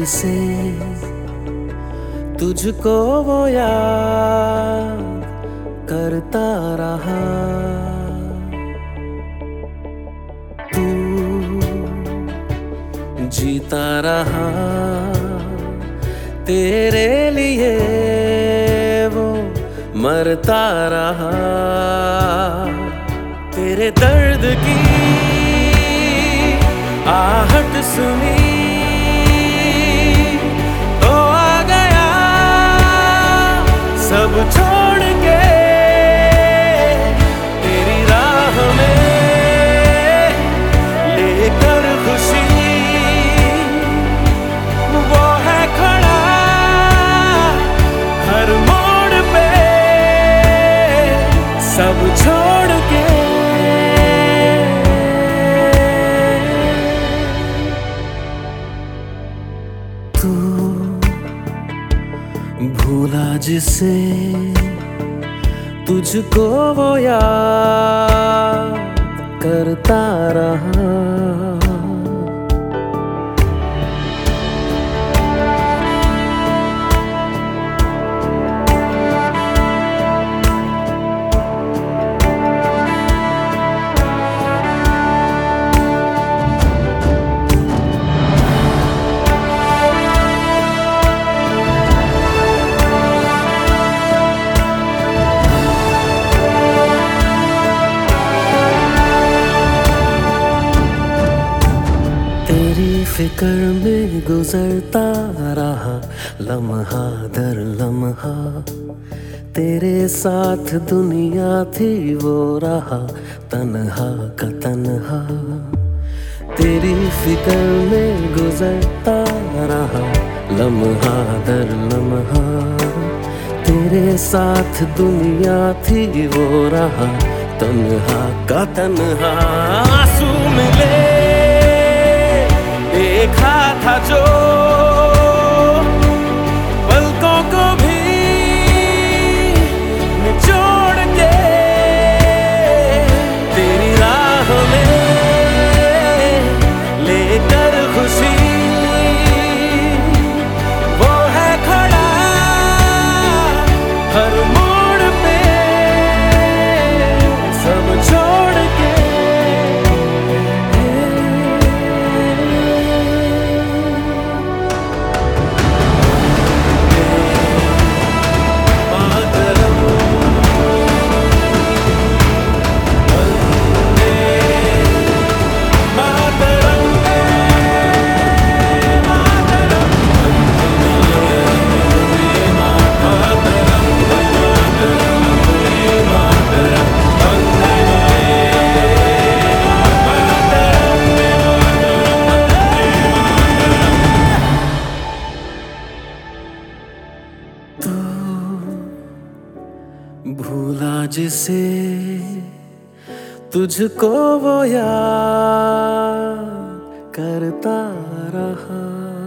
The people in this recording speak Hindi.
जिसे तुझको वो याद करता रहा। तू जीता रहा, तेरे लिए वो मरता रहा। तेरे दर्द की आहट सुनी तो आ गया सब छोड़ के तेरी राह में, लेकर खुशी वो है खड़ा हर मोड़ पे सब छोड़ के। तू भूला जिसे तुझको वो याद करता रहा। तेरी फिक्र में गुजरता रहा लम्हा दर लम्हा। तेरे साथ दुनिया थी वो रहा तन्हा का तन्हा। तेरी फिक्र में गुजरता रहा लम्हा दर लम्हा। तेरे साथ दुनिया थी वो रहा तन्हा का तन्हा। आंसू मिले देखा था जो पलकों को भी निचोड़ के तेरी राह में, लेकर खुशी वो है खड़ा हर मोड़ पे सब छोड़ के। भूला जिसे तुझको वो याद करता रहा।